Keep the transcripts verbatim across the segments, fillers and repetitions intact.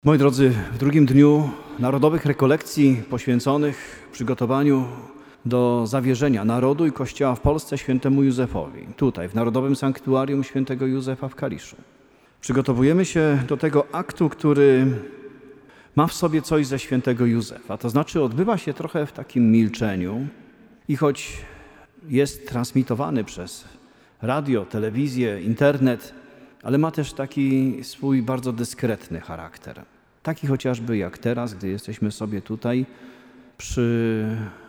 Moi drodzy, w drugim dniu narodowych rekolekcji poświęconych przygotowaniu do zawierzenia narodu i Kościoła w Polsce świętemu Józefowi, tutaj w Narodowym Sanktuarium świętego Józefa w Kaliszu. Przygotowujemy się do tego aktu, który ma w sobie coś ze świętego Józefa, to znaczy odbywa się trochę w takim milczeniu i choć jest transmitowany przez radio, telewizję, internet, ale ma też taki swój bardzo dyskretny charakter. Taki chociażby jak teraz, gdy jesteśmy sobie tutaj przy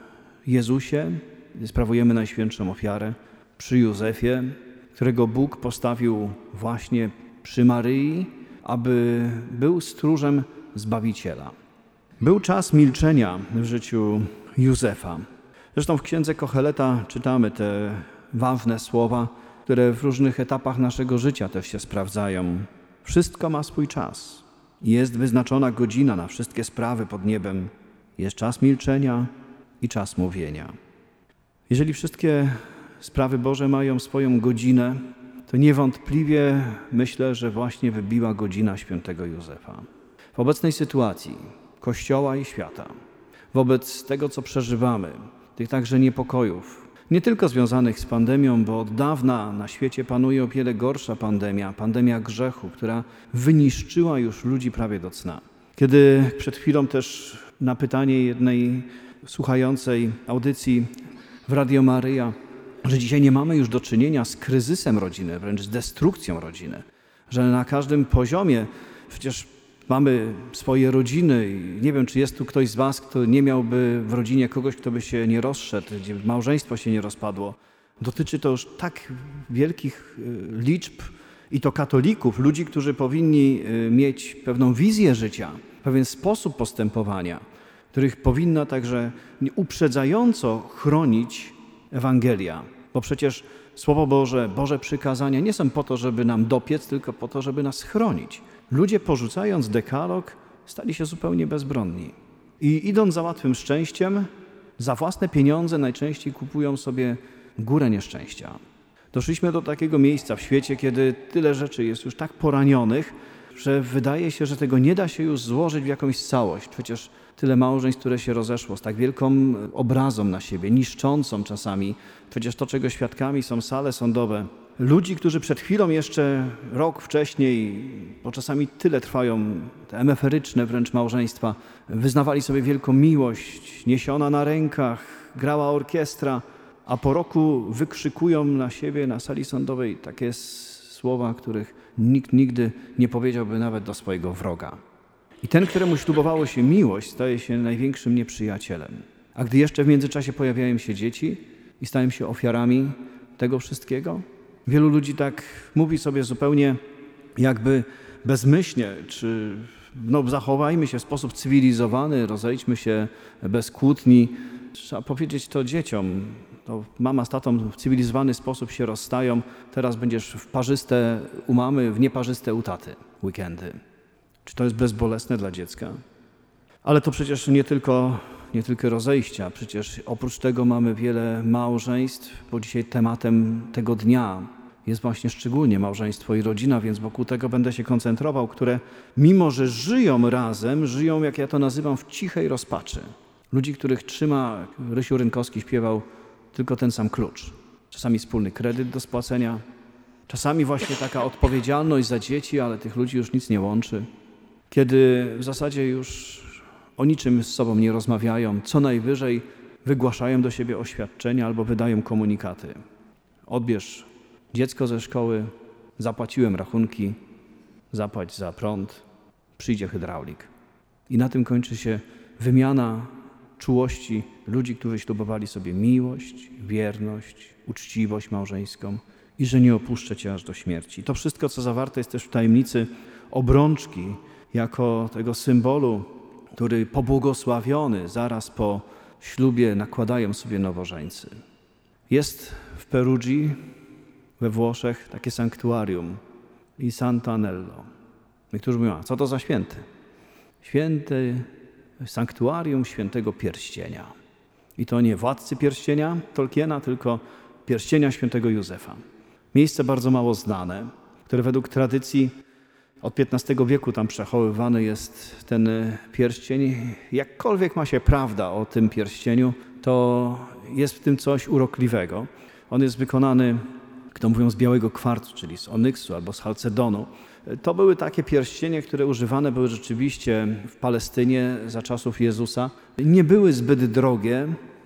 Jezusie, gdy sprawujemy Najświętszą Ofiarę, przy Józefie, którego Bóg postawił właśnie przy Maryi, aby był stróżem Zbawiciela. Był czas milczenia w życiu Józefa. Zresztą w księdze Kocheleta czytamy te ważne słowa, które w różnych etapach naszego życia też się sprawdzają. Wszystko ma swój czas. Jest wyznaczona godzina na wszystkie sprawy pod niebem. Jest czas milczenia i czas mówienia. Jeżeli wszystkie sprawy Boże mają swoją godzinę, to niewątpliwie myślę, że właśnie wybiła godzina świętego Józefa. W obecnej sytuacji Kościoła i świata, wobec tego, co przeżywamy, tych także niepokojów, nie tylko związanych z pandemią, bo od dawna na świecie panuje o wiele gorsza pandemia, pandemia grzechu, która wyniszczyła już ludzi prawie do cna. Kiedy przed chwilą też na pytanie jednej słuchającej audycji w Radio Maryja, że dzisiaj nie mamy już do czynienia z kryzysem rodziny, wręcz z destrukcją rodziny, że na każdym poziomie przecież mamy swoje rodziny i nie wiem, czy jest tu ktoś z was, kto nie miałby w rodzinie kogoś, kto by się nie rozszedł, gdzie małżeństwo się nie rozpadło. Dotyczy to już tak wielkich liczb i to katolików, ludzi, którzy powinni mieć pewną wizję życia, pewien sposób postępowania, których powinna także uprzedzająco chronić Ewangelia. Bo przecież Słowo Boże, Boże przykazania nie są po to, żeby nam dopiec, tylko po to, żeby nas chronić. Ludzie, porzucając dekalog, stali się zupełnie bezbronni. I idąc za łatwym szczęściem, za własne pieniądze najczęściej kupują sobie górę nieszczęścia. Doszliśmy do takiego miejsca w świecie, kiedy tyle rzeczy jest już tak poranionych, że wydaje się, że tego nie da się już złożyć w jakąś całość. Przecież tyle małżeństw, które się rozeszło z tak wielką obrazą na siebie, niszczącą czasami. Przecież to, czego świadkami są sale sądowe. Ludzi, którzy przed chwilą jeszcze rok wcześniej, bo czasami tyle trwają te emeferyczne wręcz małżeństwa, wyznawali sobie wielką miłość, niesiona na rękach, grała orkiestra, a po roku wykrzykują na siebie na sali sądowej takie słowa, których nikt nigdy nie powiedziałby nawet do swojego wroga. I ten, któremu ślubowało się miłość, staje się największym nieprzyjacielem. A gdy jeszcze w międzyczasie pojawiają się dzieci i stają się ofiarami tego wszystkiego, wielu ludzi tak mówi sobie zupełnie jakby bezmyślnie, czy no, zachowajmy się w sposób cywilizowany, rozejdźmy się bez kłótni. Trzeba powiedzieć to dzieciom. To mama z tatą w cywilizowany sposób się rozstają, teraz będziesz w parzyste u mamy, w nieparzyste u taty weekendy. Czy to jest bezbolesne dla dziecka? Ale to przecież nie tylko, nie tylko rozejścia, przecież oprócz tego mamy wiele małżeństw, bo dzisiaj tematem tego dnia jest właśnie szczególnie małżeństwo i rodzina, więc wokół tego będę się koncentrował, które mimo, że żyją razem, żyją, jak ja to nazywam, w cichej rozpaczy. Ludzi, których trzyma, Rysiu Rynkowski śpiewał, tylko ten sam klucz. Czasami wspólny kredyt do spłacenia, czasami właśnie taka odpowiedzialność za dzieci, ale tych ludzi już nic nie łączy. Kiedy w zasadzie już o niczym z sobą nie rozmawiają, co najwyżej wygłaszają do siebie oświadczenia albo wydają komunikaty. Odbierz dziecko ze szkoły, zapłaciłem rachunki, zapłać za prąd, przyjdzie hydraulik. I na tym kończy się wymiana czułości ludzi, którzy ślubowali sobie miłość, wierność, uczciwość małżeńską i że nie opuszczę cię aż do śmierci. To wszystko, co zawarte jest też w tajemnicy obrączki, jako tego symbolu, który pobłogosławiony zaraz po ślubie nakładają sobie nowożeńcy. Jest w Perugii, we Włoszech, takie sanktuarium i Sant'Anello. Niektórzy mówią, a co to za święty? Święty sanktuarium świętego pierścienia. I to nie władcy pierścienia Tolkiena, tylko pierścienia świętego Józefa. Miejsce bardzo mało znane, które według tradycji Od piętnastego wieku tam przechowywany jest ten pierścień. Jakkolwiek ma się prawda o tym pierścieniu, to jest w tym coś urokliwego. On jest wykonany, kto mówią, z białego kwarcu, czyli z onyksu albo z chalcedonu. To były takie pierścienie, które używane były rzeczywiście w Palestynie za czasów Jezusa. Nie były zbyt drogie,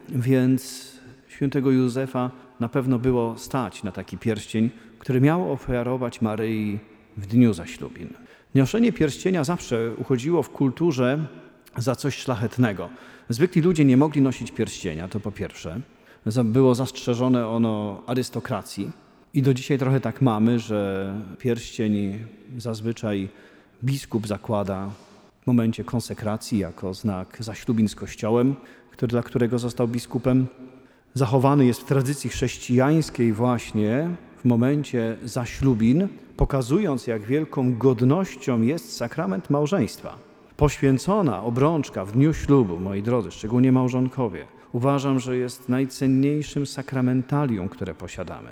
więc świętego Józefa na pewno było stać na taki pierścień, który miał ofiarować Maryi w dniu zaślubin. Noszenie pierścienia zawsze uchodziło w kulturze za coś szlachetnego. Zwykli ludzie nie mogli nosić pierścienia, to po pierwsze. Było zastrzeżone ono arystokracji i do dzisiaj trochę tak mamy, że pierścień zazwyczaj biskup zakłada w momencie konsekracji jako znak zaślubin z Kościołem, który, dla którego został biskupem. Zachowany jest w tradycji chrześcijańskiej właśnie w momencie zaślubin, pokazując, jak wielką godnością jest sakrament małżeństwa. Poświęcona obrączka w dniu ślubu, moi drodzy, szczególnie małżonkowie, uważam, że jest najcenniejszym sakramentalium, które posiadamy.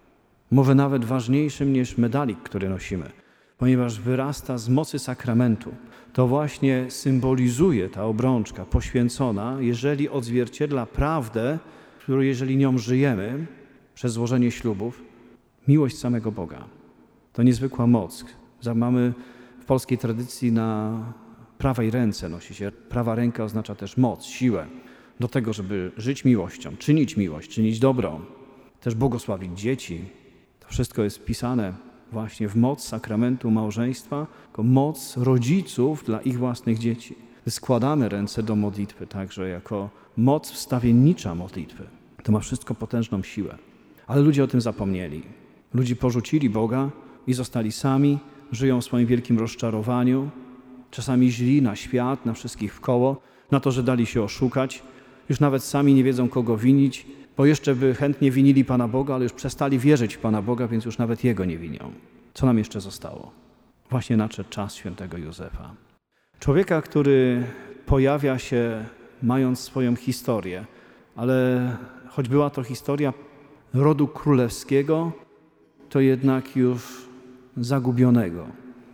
Może nawet ważniejszym niż medalik, który nosimy, ponieważ wyrasta z mocy sakramentu. To właśnie symbolizuje ta obrączka poświęcona, jeżeli odzwierciedla prawdę, którą jeżeli nią żyjemy przez złożenie ślubów, miłość samego Boga. To niezwykła moc. Mamy w polskiej tradycji na prawej ręce nosi się. Prawa ręka oznacza też moc, siłę do tego, żeby żyć miłością, czynić miłość, czynić dobro, też błogosławić dzieci. To wszystko jest wpisane właśnie w moc sakramentu małżeństwa, jako moc rodziców dla ich własnych dzieci. Składamy ręce do modlitwy także jako moc wstawiennicza modlitwy. To ma wszystko potężną siłę. Ale ludzie o tym zapomnieli. Ludzie porzucili Boga i zostali sami, żyją w swoim wielkim rozczarowaniu, czasami źli na świat, na wszystkich wkoło, na to, że dali się oszukać. Już nawet sami nie wiedzą, kogo winić, bo jeszcze by chętnie winili Pana Boga, ale już przestali wierzyć w Pana Boga, więc już nawet Jego nie winią. Co nam jeszcze zostało? Właśnie nadszedł czas świętego Józefa. Człowieka, który pojawia się mając swoją historię, ale choć była to historia rodu królewskiego, to jednak już zagubionego.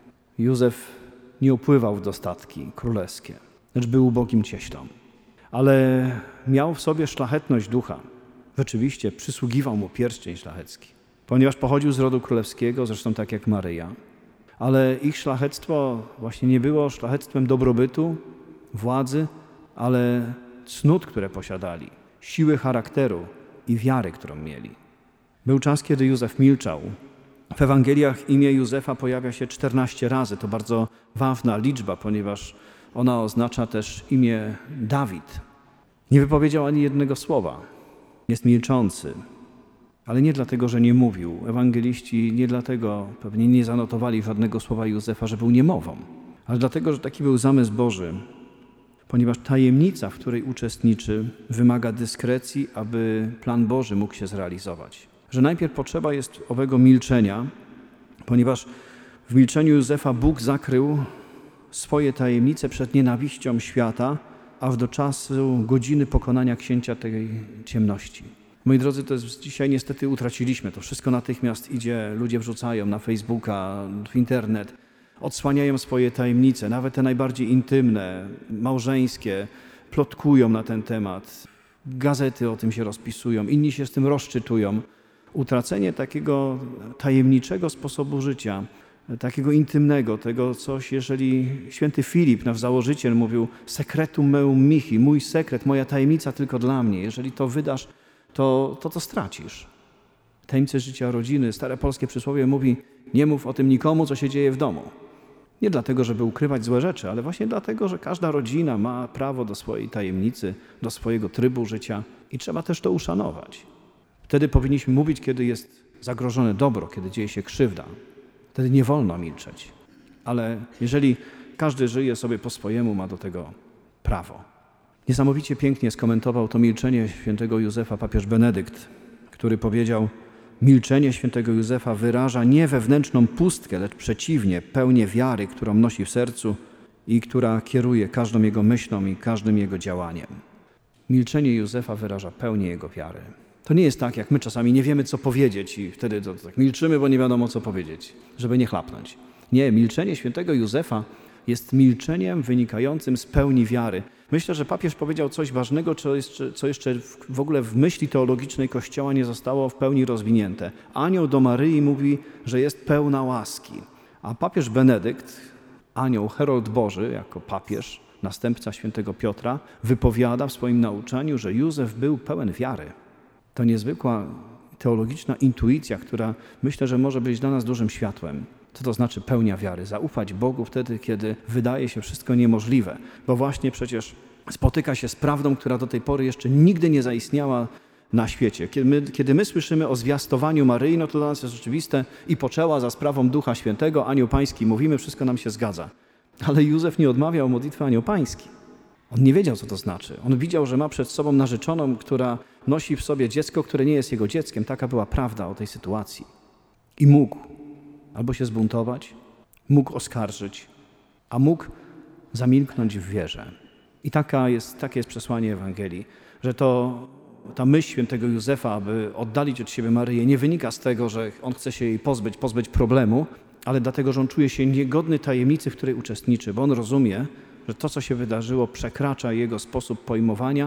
Józef nie upływał w dostatki królewskie, lecz był ubogim cieślą. Ale miał w sobie szlachetność ducha. Rzeczywiście przysługiwał mu pierścień szlachecki, ponieważ pochodził z rodu królewskiego, zresztą tak jak Maryja. Ale ich szlachectwo właśnie nie było szlachectwem dobrobytu, władzy, ale cnót, które posiadali, siły charakteru i wiary, którą mieli. Był czas, kiedy Józef milczał. W Ewangeliach imię Józefa pojawia się czternaście razy. To bardzo ważna liczba, ponieważ ona oznacza też imię Dawid. Nie wypowiedział ani jednego słowa. Jest milczący, ale nie dlatego, że nie mówił. Ewangeliści nie dlatego pewnie nie zanotowali żadnego słowa Józefa, że był niemową, ale dlatego, że taki był zamysł Boży, ponieważ tajemnica, w której uczestniczy, wymaga dyskrecji, aby plan Boży mógł się zrealizować. Że najpierw potrzeba jest owego milczenia, ponieważ w milczeniu Józefa Bóg zakrył swoje tajemnice przed nienawiścią świata, aż do czasu godziny pokonania księcia tej ciemności. Moi drodzy, to jest dzisiaj niestety utraciliśmy. To wszystko natychmiast idzie, ludzie wrzucają na Facebooka, w internet, odsłaniają swoje tajemnice, nawet te najbardziej intymne, małżeńskie, plotkują na ten temat. Gazety o tym się rozpisują, inni się z tym rozczytują. Utracenie takiego tajemniczego sposobu życia, takiego intymnego, tego coś, jeżeli święty Filip, nasz założyciel, mówił secretum meum mihi, mój sekret, moja tajemnica tylko dla mnie. Jeżeli to wydasz, to to, to stracisz. Tajemnice życia rodziny, stare polskie przysłowie mówi, nie mów o tym nikomu, co się dzieje w domu. Nie dlatego, żeby ukrywać złe rzeczy, ale właśnie dlatego, że każda rodzina ma prawo do swojej tajemnicy, do swojego trybu życia i trzeba też to uszanować. Wtedy powinniśmy mówić, kiedy jest zagrożone dobro, kiedy dzieje się krzywda. Wtedy nie wolno milczeć. Ale jeżeli każdy żyje sobie po swojemu, ma do tego prawo. Niesamowicie pięknie skomentował to milczenie świętego Józefa papież Benedykt, który powiedział: milczenie świętego Józefa wyraża nie wewnętrzną pustkę, lecz przeciwnie, pełnię wiary, którą nosi w sercu i która kieruje każdą jego myślą i każdym jego działaniem. Milczenie Józefa wyraża pełnię jego wiary. To nie jest tak, jak my czasami nie wiemy, co powiedzieć i wtedy to, to tak milczymy, bo nie wiadomo, co powiedzieć, żeby nie chlapnąć. Nie, milczenie świętego Józefa jest milczeniem wynikającym z pełni wiary. Myślę, że papież powiedział coś ważnego, co jeszcze, co jeszcze w ogóle w myśli teologicznej Kościoła nie zostało w pełni rozwinięte. Anioł do Maryi mówi, że jest pełna łaski, a papież Benedykt, anioł, herold Boży, jako papież, następca świętego Piotra, wypowiada w swoim nauczaniu, że Józef był pełen wiary. To niezwykła teologiczna intuicja, która myślę, że może być dla nas dużym światłem. Co to znaczy pełnia wiary? Zaufać Bogu wtedy, kiedy wydaje się wszystko niemożliwe, bo właśnie przecież spotyka się z prawdą, która do tej pory jeszcze nigdy nie zaistniała na świecie. Kiedy my, kiedy my słyszymy o zwiastowaniu Maryi, no to dla nas jest oczywiste i poczęła za sprawą Ducha Świętego, Anioł Pański, mówimy, wszystko nam się zgadza. Ale Józef nie odmawiał modlitwy Anioł Pański. On nie wiedział, co to znaczy. On widział, że ma przed sobą narzeczoną, która nosi w sobie dziecko, które nie jest jego dzieckiem. Taka była prawda o tej sytuacji. I mógł albo się zbuntować, mógł oskarżyć, a mógł zamilknąć w wierze. I taka jest, takie jest przesłanie Ewangelii, że to ta myśl świętego Józefa, aby oddalić od siebie Maryję, nie wynika z tego, że on chce się jej pozbyć, pozbyć problemu, ale dlatego, że on czuje się niegodny tajemnicy, w której uczestniczy, bo on rozumie, że to, co się wydarzyło, przekracza jego sposób pojmowania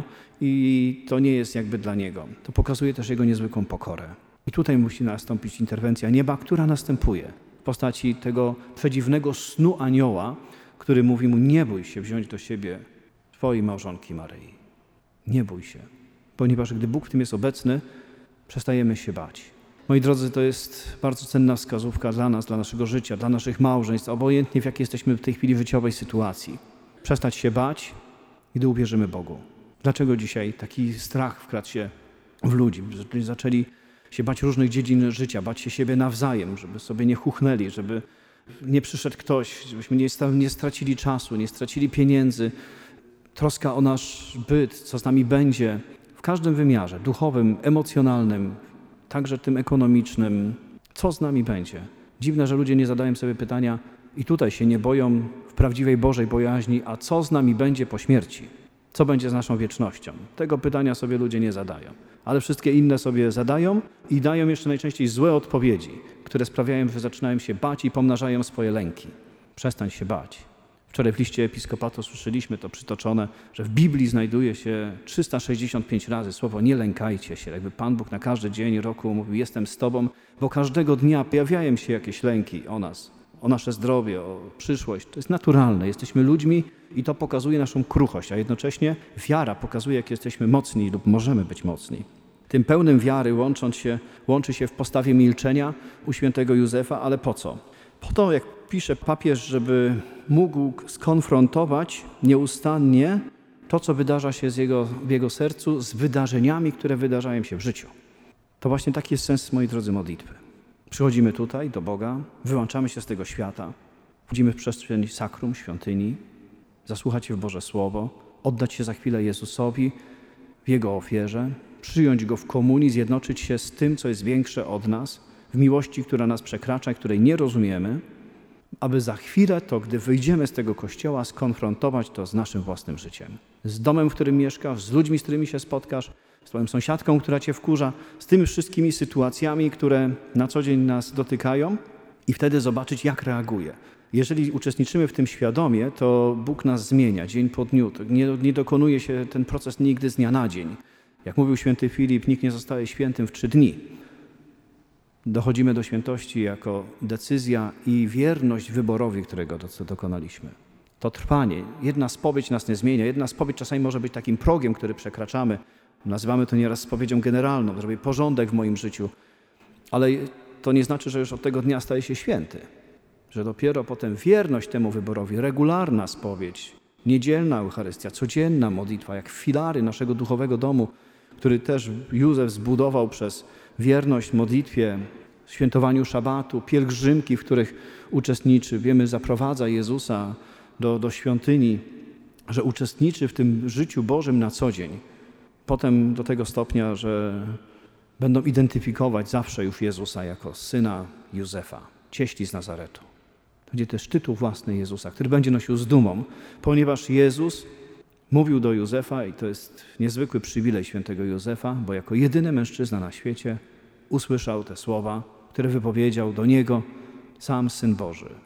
i to nie jest jakby dla niego. To pokazuje też jego niezwykłą pokorę. I tutaj musi nastąpić interwencja nieba, która następuje w postaci tego przedziwnego snu anioła, który mówi mu: nie bój się wziąć do siebie twojej małżonki Maryi. Nie bój się, ponieważ gdy Bóg w tym jest obecny, przestajemy się bać. Moi drodzy, to jest bardzo cenna wskazówka dla nas, dla naszego życia, dla naszych małżeństw, obojętnie w jakiej jesteśmy w tej chwili życiowej sytuacji. Przestać się bać, gdy uwierzymy Bogu. Dlaczego dzisiaj taki strach wkradł się w ludzi? Zaczęli się bać różnych dziedzin życia, bać się siebie nawzajem, żeby sobie nie chuchnęli, żeby nie przyszedł ktoś, żebyśmy nie, nie stracili czasu, nie stracili pieniędzy. Troska o nasz byt, co z nami będzie, w każdym wymiarze, duchowym, emocjonalnym, także tym ekonomicznym, co z nami będzie. Dziwne, że ludzie nie zadają sobie pytania i tutaj się nie boją w prawdziwej Bożej bojaźni, a co z nami będzie po śmierci? Co będzie z naszą wiecznością? Tego pytania sobie ludzie nie zadają, ale wszystkie inne sobie zadają i dają jeszcze najczęściej złe odpowiedzi, które sprawiają, że zaczynają się bać i pomnażają swoje lęki. Przestań się bać. Wczoraj w liście Episkopatu słyszeliśmy to przytoczone, że w Biblii znajduje się trzysta sześćdziesiąt pięć razy słowo nie lękajcie się. Jakby Pan Bóg na każdy dzień roku mówił: jestem z Tobą, bo każdego dnia pojawiają się jakieś lęki o nas, o nasze zdrowie, o przyszłość. To jest naturalne. Jesteśmy ludźmi i to pokazuje naszą kruchość, a jednocześnie wiara pokazuje, jak jesteśmy mocni lub możemy być mocni. Tym pełnym wiary łącząc się, łączy się w postawie milczenia u świętego Józefa, ale po co? Po to, jak pisze papież, żeby mógł skonfrontować nieustannie to, co wydarza się z jego, w jego sercu, z wydarzeniami, które wydarzają się w życiu. To właśnie taki jest sens, moi drodzy, modlitwy. Przychodzimy tutaj do Boga, wyłączamy się z tego świata, wchodzimy w przestrzeń sakrum, świątyni, zasłuchać się w Boże Słowo, oddać się za chwilę Jezusowi w Jego ofierze, przyjąć Go w komunii, zjednoczyć się z tym, co jest większe od nas, w miłości, która nas przekracza, której nie rozumiemy, aby za chwilę to, gdy wyjdziemy z tego kościoła, skonfrontować to z naszym własnym życiem. Z domem, w którym mieszkasz, z ludźmi, z którymi się spotkasz, z twoją sąsiadką, która cię wkurza, z tymi wszystkimi sytuacjami, które na co dzień nas dotykają i wtedy zobaczyć, jak reaguje. Jeżeli uczestniczymy w tym świadomie, to Bóg nas zmienia dzień po dniu. To nie, nie dokonuje się ten proces nigdy z dnia na dzień. Jak mówił święty Filip, nikt nie zostaje świętym w trzy dni. Dochodzimy do świętości jako decyzja i wierność wyborowi, którego dokonaliśmy. To trwanie. Jedna spowiedź nas nie zmienia. Jedna spowiedź czasami może być takim progiem, który przekraczamy. Nazywamy to nieraz spowiedzią generalną, zrobię porządek w moim życiu. Ale to nie znaczy, że już od tego dnia staje się święty. Że dopiero potem wierność temu wyborowi, regularna spowiedź, niedzielna Eucharystia, codzienna modlitwa, jak filary naszego duchowego domu, który też Józef zbudował przez wierność modlitwie, świętowaniu szabatu, pielgrzymki, w których uczestniczy, wiemy, zaprowadza Jezusa do, do świątyni, że uczestniczy w tym życiu Bożym na co dzień. Potem do tego stopnia, że będą identyfikować zawsze już Jezusa jako syna Józefa, cieśli z Nazaretu. To będzie też tytuł własny Jezusa, który będzie nosił z dumą, ponieważ Jezus mówił do Józefa, i to jest niezwykły przywilej świętego Józefa, bo jako jedyny mężczyzna na świecie usłyszał te słowa, które wypowiedział do niego sam Syn Boży.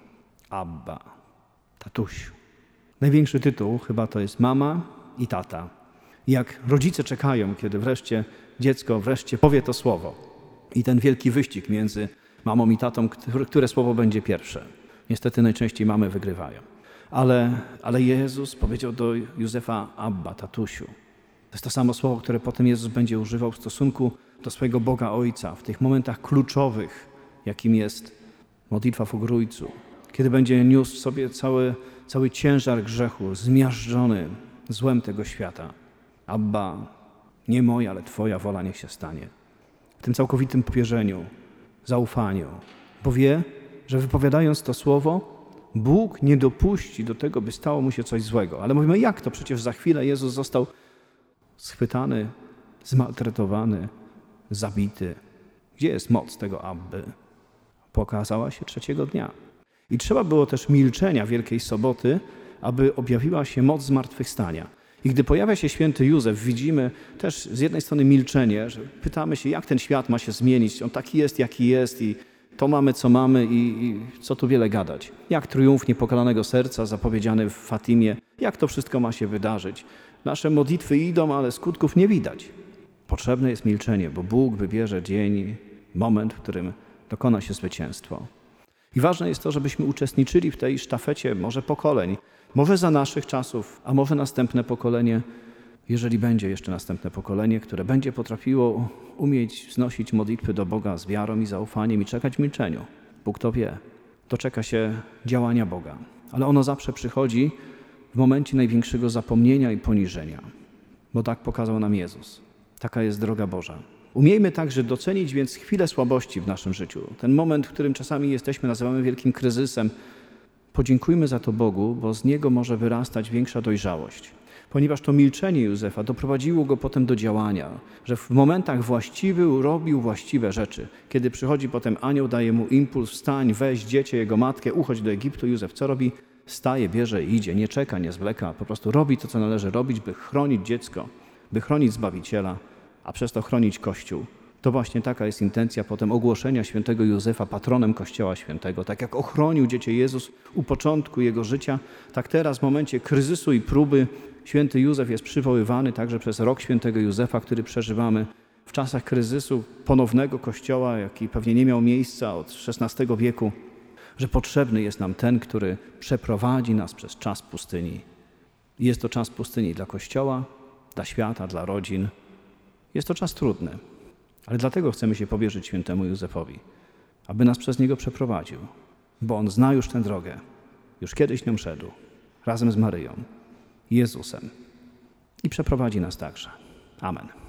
Abba, tatusiu. Największy tytuł chyba to jest mama i tata. Jak rodzice czekają, kiedy wreszcie dziecko wreszcie powie to słowo. I ten wielki wyścig między mamą i tatą, które słowo będzie pierwsze. Niestety najczęściej mamy wygrywają. Ale, ale Jezus powiedział do Józefa Abba, tatusiu. To jest to samo słowo, które potem Jezus będzie używał w stosunku do swojego Boga Ojca w tych momentach kluczowych, jakim jest modlitwa w Ogrójcu. Kiedy będzie niósł w sobie cały, cały ciężar grzechu, zmiażdżony złem tego świata. Abba, nie moja, ale Twoja wola niech się stanie. W tym całkowitym powierzeniu, zaufaniu. Bo wie, że wypowiadając to słowo, Bóg nie dopuści do tego, by stało mu się coś złego. Ale mówimy, jak to? Przecież za chwilę Jezus został schwytany, zmaltretowany, zabity. Gdzie jest moc tego Abby? Pokazała się trzeciego dnia. I trzeba było też milczenia Wielkiej Soboty, aby objawiła się moc zmartwychwstania. I gdy pojawia się święty Józef, widzimy też z jednej strony milczenie, że pytamy się, jak ten świat ma się zmienić. On taki jest, jaki jest i to mamy, co mamy i, i co tu wiele gadać. Jak triumf niepokalanego serca zapowiedziany w Fatimie, jak to wszystko ma się wydarzyć. Nasze modlitwy idą, ale skutków nie widać. Potrzebne jest milczenie, bo Bóg wybierze dzień, moment, w którym dokona się zwycięstwo. I ważne jest to, żebyśmy uczestniczyli w tej sztafecie może pokoleń, może za naszych czasów, a może następne pokolenie, jeżeli będzie jeszcze następne pokolenie, które będzie potrafiło umieć wznosić modlitwy do Boga z wiarą i zaufaniem i czekać w milczeniu. Bóg to wie. Doczeka się działania Boga. Ale ono zawsze przychodzi w momencie największego zapomnienia i poniżenia. Bo tak pokazał nam Jezus. Taka jest droga Boża. Umiejmy także docenić więc chwilę słabości w naszym życiu. Ten moment, w którym czasami jesteśmy, nazywamy wielkim kryzysem. Podziękujmy za to Bogu, bo z niego może wyrastać większa dojrzałość. Ponieważ to milczenie Józefa doprowadziło go potem do działania, że w momentach właściwych robił właściwe rzeczy. Kiedy przychodzi potem anioł, daje mu impuls, wstań, weź dziecię, jego matkę, uchodź do Egiptu. Józef co robi? Staje, bierze i idzie, nie czeka, nie zwleka, po prostu robi to, co należy robić, by chronić dziecko, by chronić Zbawiciela, a przez to chronić Kościół. To właśnie taka jest intencja potem ogłoszenia świętego Józefa patronem Kościoła Świętego. Tak jak ochronił dziecię Jezus u początku jego życia, tak teraz w momencie kryzysu i próby święty Józef jest przywoływany także przez rok świętego Józefa, który przeżywamy w czasach kryzysu ponownego Kościoła, jaki pewnie nie miał miejsca od szesnastego wieku, że potrzebny jest nam ten, który przeprowadzi nas przez czas pustyni. I jest to czas pustyni dla Kościoła, dla świata, dla rodzin. Jest to czas trudny. Ale dlatego chcemy się powierzyć świętemu Józefowi, aby nas przez niego przeprowadził, bo on zna już tę drogę, już kiedyś nią szedł, razem z Maryją, Jezusem i przeprowadzi nas także. Amen.